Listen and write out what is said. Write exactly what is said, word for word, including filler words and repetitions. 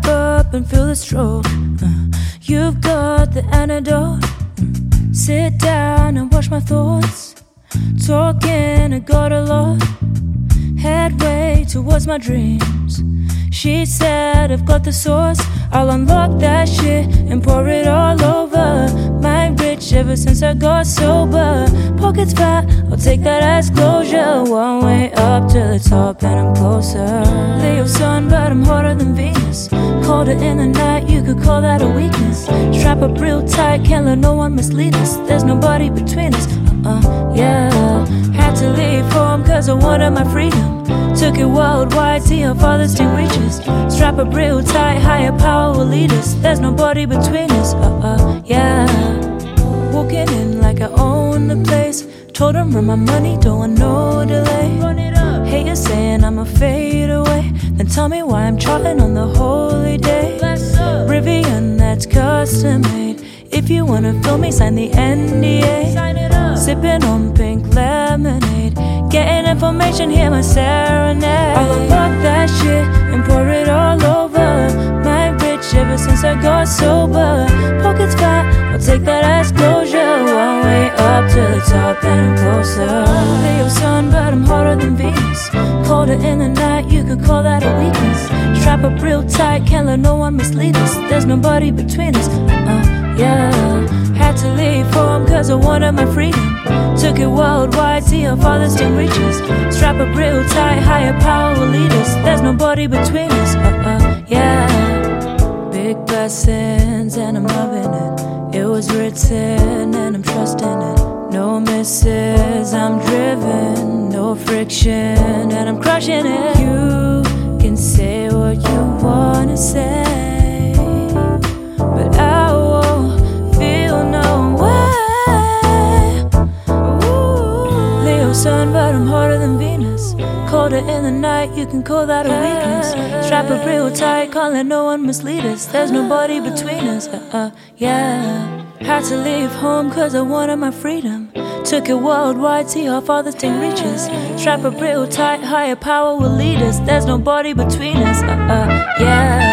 Strap up and feel the stroke. uh, You've got the antidote. mm. Sit down and watch my thoughts. Talking, I got a lot. Headway towards my dreams. She said I've got the sauce. I'll unlock that shit and pour it all over. Mind rich ever since I got sober. Pockets fat, I'll take that as closure. One way up to the top and I'm closer. Leo sun, but I'm hotter than Venus. Colder in the night, you could call that a weakness. Strap up real tight, can't let no one mislead us. There's nobody between us, uh-uh, yeah. Had to leave home cause I wanted my freedom. Took it worldwide, see how far this thing reaches. Strap up real tight, higher power will lead us. There's nobody between us, uh-uh, yeah. Walking in like I own the place. Told them run my money, don't want no delay. Run it up. Haters saying I'ma fade away. Then tell me why I'm charting on the holy day. Rivian, that's custom made. If you wanna film me, sign the N D A. Sign it up. Sipping on pink lemonade. Getting information, hear my serenade. I'll unlock that shit and pour it all over. Mind rich ever since I got sober. Pockets fat, I'll take that as closure. One way up to the top and I'm closer. Leo sun, but I'm hotter than Venus. Colder in the night, you could call that a weakness. Strap up real tight, can't let no one mislead us. There's nobody between us, uh, yeah. Had to leave home cause I wanted my freedom. Took it worldwide, see how far this thing reaches. Strap up real tight, higher power will lead us. There's nobody between us, uh-uh, yeah. Big blessings and I'm loving it. It was written and I'm trusting it. No misses, I'm driven. No friction and I'm crushing it. You can say what you wanna say, but I won't feel no way. Ooh. Leo sun, but I'm harder than Venus. Colder in the night, you can call that a weakness. Strap it real tight, can't let no one mislead us. There's nobody between us, uh-uh, yeah. Had to leave home cause I wanted my freedom. Took it worldwide, see how far this thing reaches. Strap it real tight, higher power will lead us. There's nobody between us, uh-uh, yeah.